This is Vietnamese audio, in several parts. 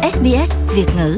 SBS Việt ngữ.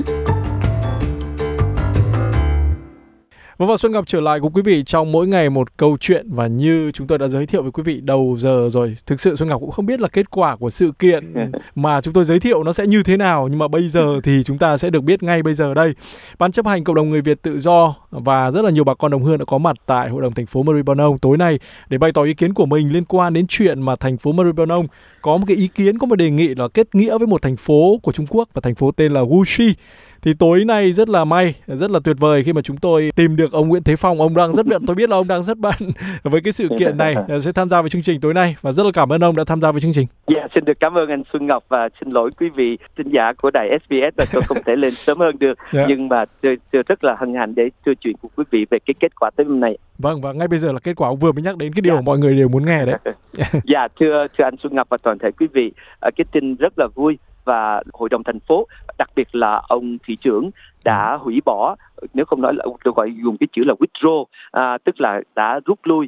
Và Xuân Ngọc trở lại cùng quý vị trong mỗi ngày một câu chuyện, và như chúng tôi đã giới thiệu với quý vị đầu giờ rồi, thực sự Xuân Ngọc cũng không biết là kết quả của sự kiện mà chúng tôi giới thiệu nó sẽ như thế nào, nhưng mà bây giờ thì chúng ta sẽ được biết ngay bây giờ đây. Ban chấp hành cộng đồng người Việt tự do và rất là nhiều bà con đồng hương đã có mặt tại Hội đồng thành phố Maribyrnong tối nay để bày tỏ ý kiến của mình liên quan đến chuyện mà thành phố Maribyrnong có một cái ý kiến, có một đề nghị là kết nghĩa với một thành phố của Trung Quốc, và thành phố tên là Wuxi. Thì tối nay rất là may, rất là tuyệt vời khi mà chúng tôi tìm được ông Nguyễn Thế Phong. Ông đang rất bận, tôi biết là ông đang rất bận với cái sự kiện này, sẽ tham gia với chương trình tối nay, và rất là cảm ơn ông đã tham gia với chương trình. Xin được cảm ơn anh Xuân Ngọc, và xin lỗi quý vị thính giả của đài SBS là tôi không thể lên sớm hơn được. Nhưng mà tôi rất là hân hạnh để trò chuyện cùng quý vị về cái kết quả tới hôm nay. Vâng, và ngay bây giờ là kết quả ông vừa mới nhắc đến cái điều mà mọi người đều muốn nghe đấy. Thưa anh Xuân Ngọc và toàn thể quý vị, cái tin rất là vui, và hội đồng thành phố, đặc biệt là ông thị trưởng đã hủy bỏ, nếu không nói là tôi gọi dùng cái chữ là withdraw, tức là đã rút lui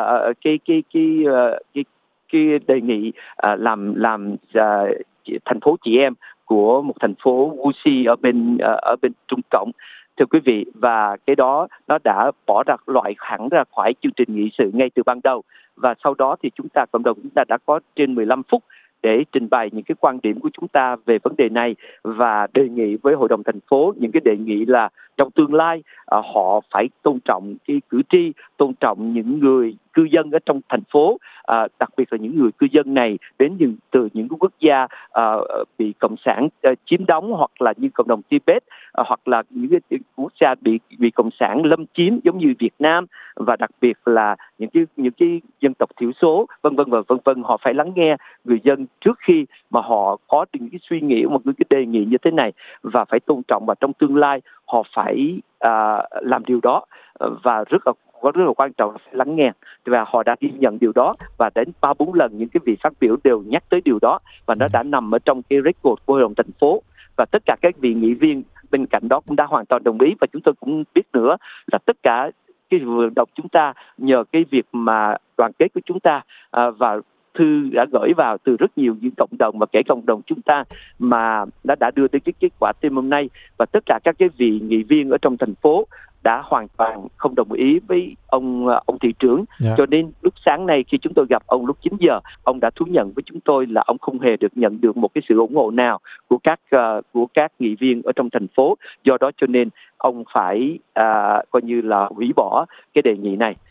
cái đề nghị làm thành phố chị em của một thành phố Wuxi ở bên Trung Cộng, thưa quý vị. Và cái đó nó đã loại hẳn ra khỏi chương trình nghị sự ngay từ ban đầu, và sau đó thì cộng đồng chúng ta đã có trên 15 phút để trình bày những cái quan điểm của chúng ta về vấn đề này, và đề nghị với hội đồng thành phố những cái đề nghị là trong tương lai họ phải tôn trọng cái cử tri, tôn trọng những người cư dân ở trong thành phố, đặc biệt là những người cư dân này đến từ những quốc gia bị cộng sản chiếm đóng, hoặc là như cộng đồng Tibet, hoặc là những cái quốc gia bị cộng sản lâm chiếm giống như Việt Nam, và đặc biệt là những cái dân tộc thiểu số, vân vân. Họ phải lắng nghe người dân trước khi mà họ có những cái suy nghĩ, một cái đề nghị như thế này, và phải tôn trọng, và trong tương lai họ phải làm điều đó, và rất là quan trọng là phải lắng nghe, và họ đã ghi nhận điều đó, và đến 3-4 lần những cái vị phát biểu đều nhắc tới điều đó, và nó đã nằm ở trong cái record của hội đồng thành phố, và tất cả các vị nghị viên bên cạnh đó cũng đã hoàn toàn đồng ý. Và chúng tôi cũng biết nữa là tất cả cái vận động chúng ta, nhờ cái việc mà đoàn kết của chúng ta, và thư đã gửi vào từ rất nhiều những cộng đồng, và kể cộng đồng chúng ta mà đã đưa tới cái kết quả tim hôm nay, và tất cả các cái vị nghị viên ở trong thành phố đã hoàn toàn không đồng ý với ông thị trưởng. Cho nên lúc sáng nay khi chúng tôi gặp ông lúc 9 giờ, ông đã thú nhận với chúng tôi là ông không hề nhận được một cái sự ủng hộ nào của các nghị viên ở trong thành phố. Do đó cho nên ông phải coi như là hủy bỏ cái đề nghị này.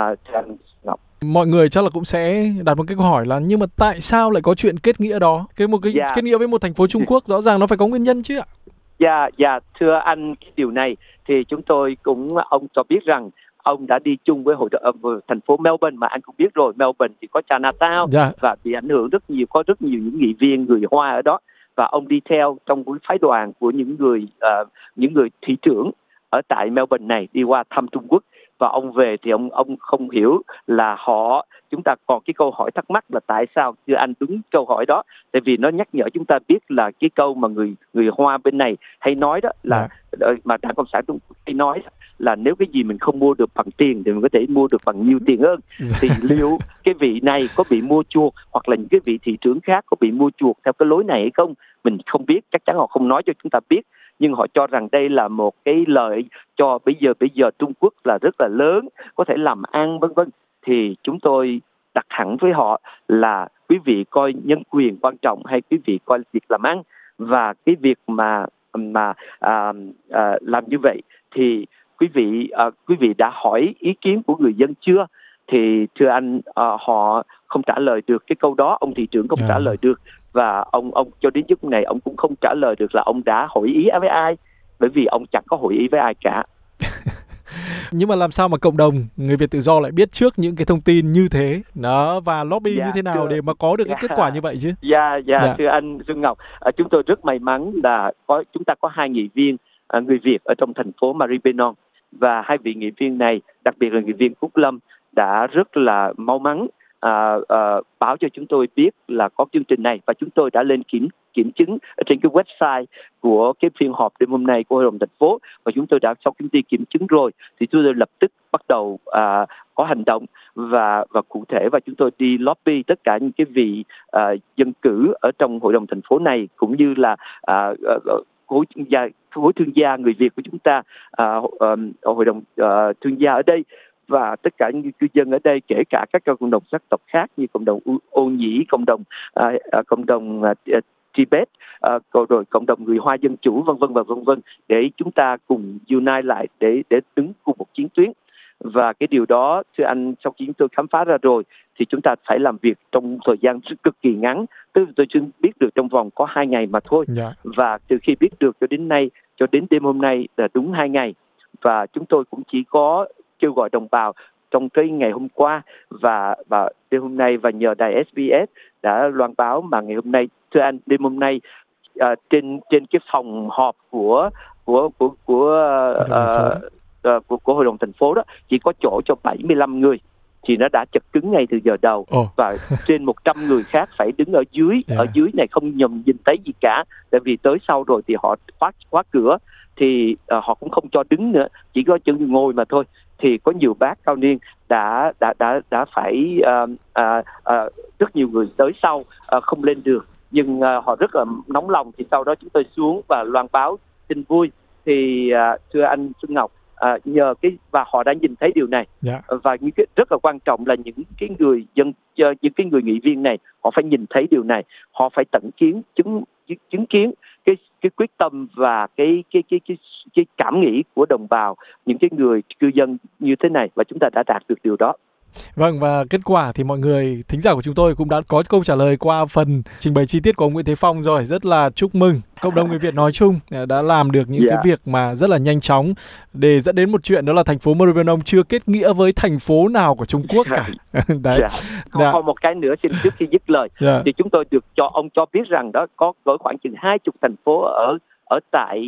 Mọi người chắc là cũng sẽ đặt một cái câu hỏi là nhưng mà tại sao lại có chuyện kết nghĩa đó? Kết nghĩa với một thành phố Trung Quốc rõ ràng nó phải có nguyên nhân chứ ạ? Thưa anh, cái điều này thì ông cho biết rằng ông đã đi chung với thành phố Melbourne, mà anh cũng biết rồi, Melbourne thì có Chinatown, và bị ảnh hưởng có rất nhiều những nghị viên người Hoa ở đó, và ông đi theo trong cái phái đoàn của những người thị trưởng ở tại Melbourne này đi qua thăm Trung Quốc. Và ông về thì ông không hiểu là chúng ta còn cái câu hỏi thắc mắc là tại sao. Thưa anh, đúng câu hỏi đó, tại vì nó nhắc nhở chúng ta biết là cái câu mà người Hoa bên này hay nói đó là mà Đảng Cộng sản Trung Quốc hay nói là nếu cái gì mình không mua được bằng tiền thì mình có thể mua được bằng nhiều tiền hơn. Thì liệu cái vị này có bị mua chuộc, hoặc là những cái vị thị trưởng khác có bị mua chuộc theo cái lối này hay không, mình không biết, chắc chắn họ không nói cho chúng ta biết. Nhưng họ cho rằng đây là một cái lợi cho bây giờ Trung Quốc là rất là lớn, có thể làm ăn vân vân. Thì chúng tôi đặt hẳn với họ là quý vị coi nhân quyền quan trọng hay quý vị coi việc làm ăn, và cái việc mà làm như vậy thì quý vị đã hỏi ý kiến của người dân chưa? Thì thưa anh, họ không trả lời được cái câu đó, ông thị trưởng không trả lời được, và ông cho đến lúc này ông cũng không trả lời được là ông đã hội ý với ai, bởi vì ông chẳng có hội ý với ai cả. Nhưng mà làm sao mà cộng đồng người Việt tự do lại biết trước những cái thông tin như thế đó, và lobby như thế nào để mà có được cái kết quả như vậy chứ? Thưa anh Xuân Ngọc, chúng tôi rất may mắn là chúng ta có 2 nghị viên người Việt ở trong thành phố Maribyrnong, và 2 vị nghị viên này, đặc biệt là nghị viên Phúc Lâm, đã rất là mau mắn báo cho chúng tôi biết là có chương trình này, và chúng tôi đã lên kiểm chứng ở trên cái website của cái phiên họp đêm hôm nay của Hội đồng thành phố, và chúng tôi đã sau khi đi kiểm chứng rồi thì chúng tôi lập tức bắt đầu có hành động và cụ thể, và chúng tôi đi lobby tất cả những cái vị dân cử ở trong Hội đồng thành phố này, cũng như là khối thương gia người Việt của chúng ta, Hội đồng thương gia ở đây, và tất cả những cư dân ở đây, kể cả các cộng đồng sắc tộc khác như cộng đồng Ô Nhĩ, cộng đồng Tibet, rồi cộng đồng người Hoa dân chủ, vân vân, để chúng ta cùng unite lại để đứng cùng một chiến tuyến. Và cái điều đó, thưa anh, sau khi chúng tôi khám phá ra rồi thì chúng ta phải làm việc trong thời gian cực kỳ ngắn. Tôi chưa biết được trong vòng có 2 ngày mà thôi. Và từ khi biết được cho đến đêm hôm nay là đúng 2 ngày. Và chúng tôi cũng chỉ có kêu gọi đồng bào trong cái ngày hôm qua và đêm hôm nay, và nhờ đài SBS đã loan báo mà ngày hôm nay, thưa anh, đêm hôm nay trên cái phòng họp của Hội đồng thành phố đó chỉ có chỗ cho 75 người, thì nó đã chật cứng ngay từ giờ đầu. Và trên 100 người khác phải đứng ở dưới. Ở dưới này không nhìn thấy gì cả, tại vì tới sau rồi thì họ khóa cửa, thì họ cũng không cho đứng nữa, chỉ có chân ngồi mà thôi. Thì có nhiều bác cao niên đã phải rất nhiều người tới sau không lên được, nhưng họ rất là nóng lòng. Thì sau đó chúng tôi xuống và loan báo tin vui. Thì thưa anh Xuân Ngọc, nhờ và họ đã nhìn thấy điều này. Và những cái rất là quan trọng là những cái người nghị viên này, họ phải nhìn thấy điều này, họ phải tận chứng kiến cái quyết tâm và cái cảm nghĩ của đồng bào, những cái người cư dân như thế này, và chúng ta đã đạt được điều đó. Vâng, và kết quả thì mọi người thính giả của chúng tôi cũng đã có câu trả lời qua phần trình bày chi tiết của ông Nguyễn Thế Phong rồi. Rất là chúc mừng cộng đồng người Việt nói chung đã làm được những cái việc mà rất là nhanh chóng, để dẫn đến một chuyện đó là thành phố Maribyrnong chưa kết nghĩa với thành phố nào của Trung Quốc cả. Đấy. Còn một cái nữa, xin trước khi dứt lời, thì chúng tôi được cho biết rằng đó có khoảng chừng 20 thành phố ở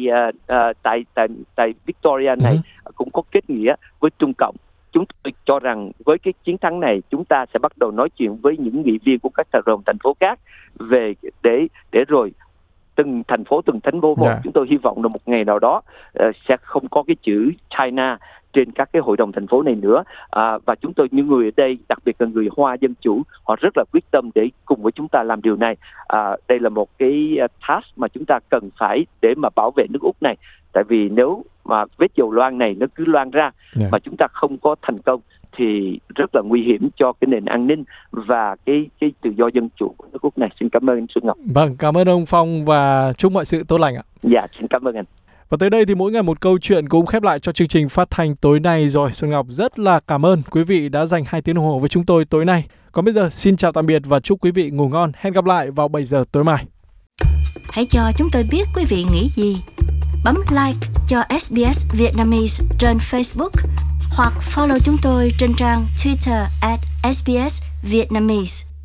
tại Victoria này cũng có kết nghĩa với Trung Cộng. Chúng tôi cho rằng với cái chiến thắng này, chúng ta sẽ bắt đầu nói chuyện với những nghị viên của các thành phố khác về để rồi từng thành phố một. Chúng tôi hy vọng là một ngày nào đó sẽ không có cái chữ China trên các cái hội đồng thành phố này nữa. Và chúng tôi, những người ở đây, đặc biệt là người Hoa dân chủ, họ rất là quyết tâm để cùng với chúng ta làm điều này. Đây là một cái task mà chúng ta cần phải để mà bảo vệ nước Úc này. Tại vì nếu mà vết dầu loang này nó cứ loang ra mà chúng ta không có thành công thì rất là nguy hiểm cho cái nền an ninh và cái tự do dân chủ của nước Úc này. Xin cảm ơn anh Xuân Ngọc. Vâng, cảm ơn ông Phong và chúc mọi sự tốt lành ạ. Dạ, xin cảm ơn anh. Và tới đây thì mỗi ngày một câu chuyện cũng khép lại cho chương trình phát thanh tối nay rồi. Xuân Ngọc rất là cảm ơn quý vị đã dành 2 tiếng đồng hồ với chúng tôi tối nay. Còn bây giờ xin chào tạm biệt và chúc quý vị ngủ ngon. Hẹn gặp lại vào 7 giờ tối mai. Hãy cho chúng tôi biết quý vị nghĩ gì. Bấm like cho SBS Vietnamese trên Facebook hoặc follow chúng tôi trên trang Twitter @SBS Vietnamese.